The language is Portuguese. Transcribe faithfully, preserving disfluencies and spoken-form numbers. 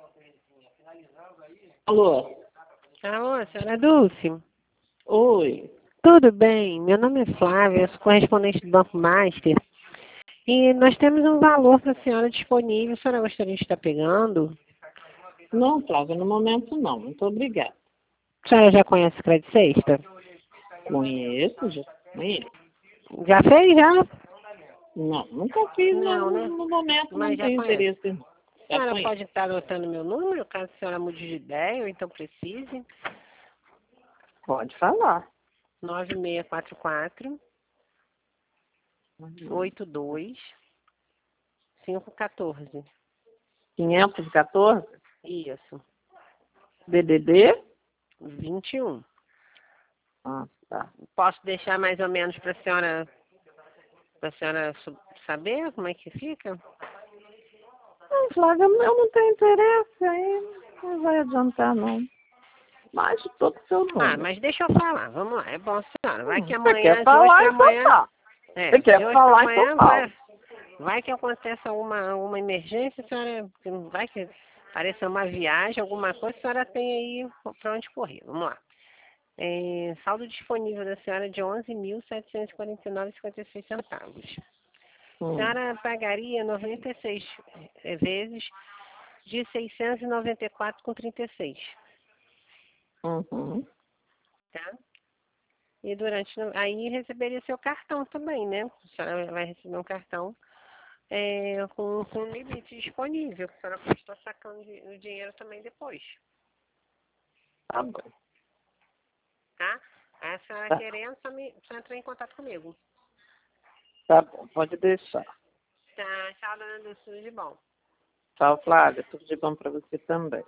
Alô? Alô, senhora Dulce? Oi. Tudo bem? Meu nome é Flávia, eu sou correspondente do Banco Master. E nós temos um valor para a senhora disponível. A senhora gostaria de estar pegando? Não, Flávia, no momento não. Muito obrigada. A senhora já conhece o Crédito Sexta? Conheço, já conheço. Já fez, já? Não, nunca fiz, Não, não, né? no momento não Mas já tenho conhece. interesse. não. A Já senhora conheço. pode estar anotando meu número, caso a senhora mude de ideia ou então precise. Pode falar. nove seis quatro quatro, oito dois, cinco um quatro. quinhentos e quatorze? Isso. D D D? vinte e um. Ah, tá. Posso deixar mais ou menos para a senhora, para a senhora su- saber como é que fica? Não, Flávia, eu não tenho interesse aí. Não vai adiantar, não. Mas todo o seu Ah, número. mas deixa eu falar. Vamos lá. É bom, senhora. Vai Hum, que Você amanhã, quer de hoje falar, para então amanhã, tá. é, Você de quer hoje para falar, então amanhã fala. vai, vai que aconteça alguma, alguma emergência, a senhora, vai que apareça uma viagem, alguma coisa, a senhora tem aí para onde correr. Vamos lá. É, saldo disponível da senhora de onze mil setecentos e quarenta e nove vírgula cinquenta e seis centavos. A Hum. senhora pagaria noventa e seis eh, vezes de seiscentos e noventa e quatro vírgula trinta e seis, Uhum. tá? E durante, aí receberia seu cartão também, né? A senhora vai receber um cartão é, com, com limite disponível, que a senhora pode estar sacando di- o dinheiro também depois, Tá bom. tá? Aí a senhora Tá. querendo, só, me, só entrar em contato comigo. Tá bom, pode deixar. Tá, tchau, dona Dulce, tudo de bom. Tchau, Flávia. Tudo de bom pra você também.